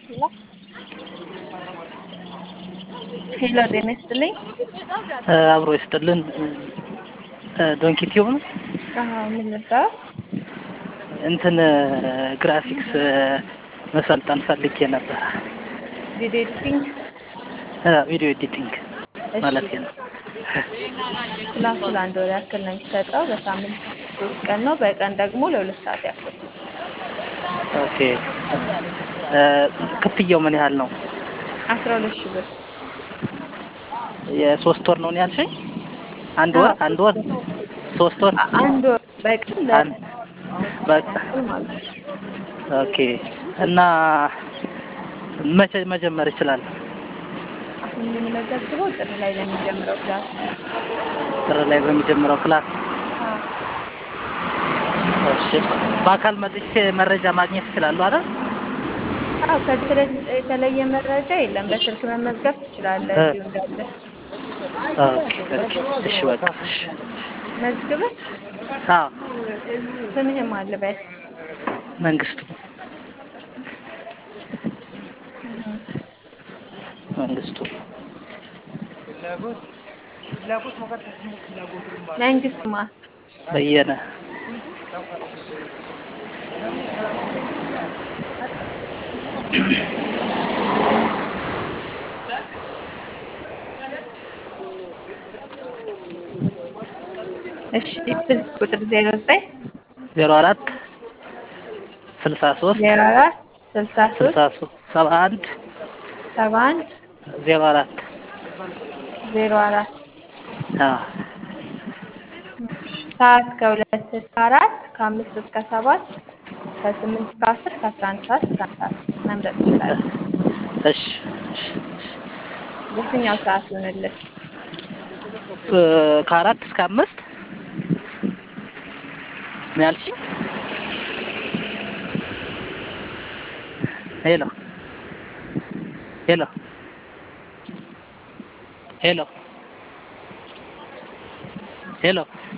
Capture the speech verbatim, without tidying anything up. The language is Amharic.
ሄሎ ሄሎ ጤና ይስጥልኝ። አብሮ ይስጥልን። ዶንኪቲዮ ነው። አዎ ምን ነበር? እንትን ግራፊክስ መሰልጠን ፈልጌ ነበር። ቪዲዮ ኤዲቲንግ። ቪዲዮ ኤዲቲንግ እሺ ማለት ነው። ክላሱ ለአንድ ወር ያክል ነው የሚሰጠው። በሳምንት ሶስት ቀን ነው። በቀን ደግሞ ለሁለት ሰዓት ያክል። ኦኬ። ክፍያው ምን ያህል ነው? አስራ ሁለት ሺህ ብር። የሶስት ወር ነው ያልሽኝ? አንድ አዎ ወር አንድ ወር ሶስት ወር አ- አንድ ወር በቀን አንድ በቃ ለያክል ማለት ነው። ኦኬ። እና መቼ መጀመር ይችላል? አሁን የምንመዘግበው ጥር ላይ ለሚጀምረው ክላስ ነው። ጥር ላይ በሚጀምረው ክላስ። አዎ እሺ። በአካል መጥቼ መረጃ ማግኘት እችላለሁ አይደል? አዎ ከዚህ የተለ- የተለየ መረጃ የለም። በስልክ መመዝገብ ትችላለህ እ እዚሁ እንዳለ ኦኬ ኦኬ። እሺ በቃ እሺ። መዝግበህ። አዎ ስምህን ማን ልበል? መንግስቱ እህ መንግስቱ መንግስት ማን? በየነ እሺ ስልክ ቁጥር ዜሮ ዘጠኝ ዜሮ አራት ስልሳ ሶስት ዜሮ አራት ስልሳ ስልሳ ሶስት ሶስት ሰባ አንድ ሰባ አንድ ዜሮ አራት ዜሮ አራት አዎ ሰዓት ከሁለት እስከ አራት ከአምስት እስከ ሰባት ከስምንት እስከ አስር ከአስራ አንድ ሰዓት እስከ አንድ ሰዓት መምረጥ ትችላለህ። እሺ እሺ የትኛው ሰዓት ይሆንልህ? እ ከአራት እስከ አምስት ነው ያልሽኝ? ሄሎ ሄሎ ሄሎ ሄሎ